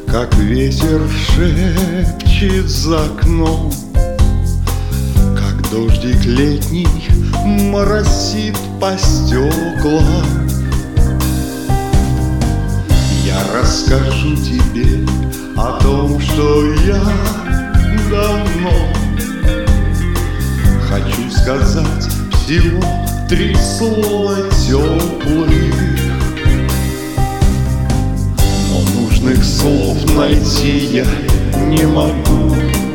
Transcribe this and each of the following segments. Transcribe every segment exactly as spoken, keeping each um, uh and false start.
как ветер шепчет за окном, как дождик летний моросит по стеклам. Я расскажу тебе о том, что я давно хочу сказать всего три слова теплых, но нужных слов найти я не могу.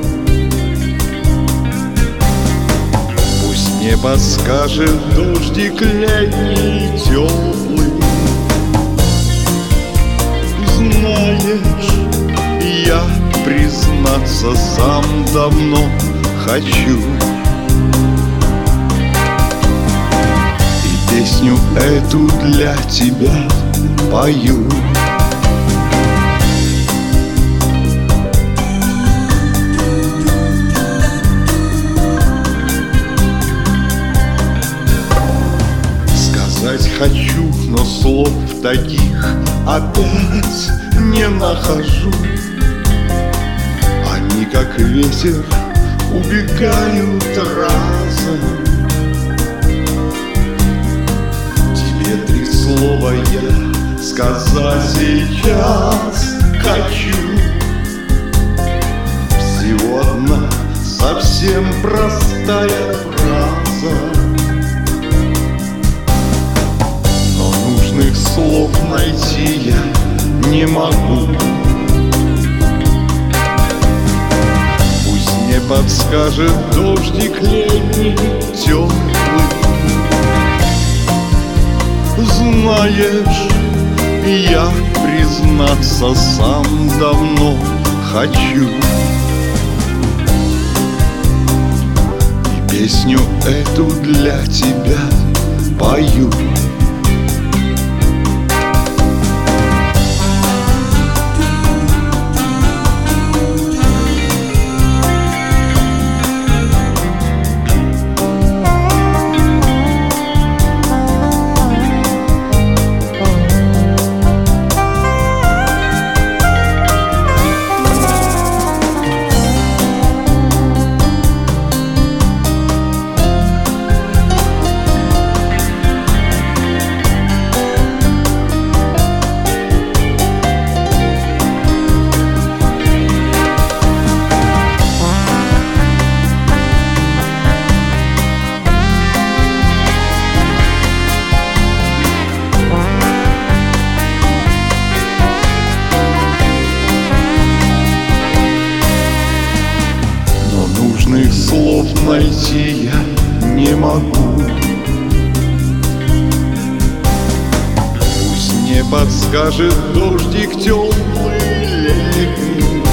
Пусть мне подскажет дождик летний теплый. Знаешь, я признаться сам давно хочу, и песню эту для тебя пою. Сказать хочу, но слов таких опять не нахожу. Они, как ветер, убегают разом. Тебе три слова я сказать сейчас хочу. Всего одна совсем простая фраза, но нужных слов найти я не могу. Пусть мне подскажет дождик летний теплый. Знаешь, я признаться сам давно хочу, и песню эту для тебя пою. Нужных слов найти я не могу. Пусть мне подскажет дождик теплый летний.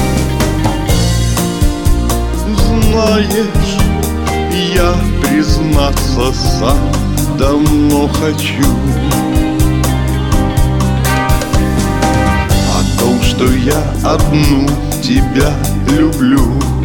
Знаешь, я признаться сам давно хочу о том, что я одну тебя люблю.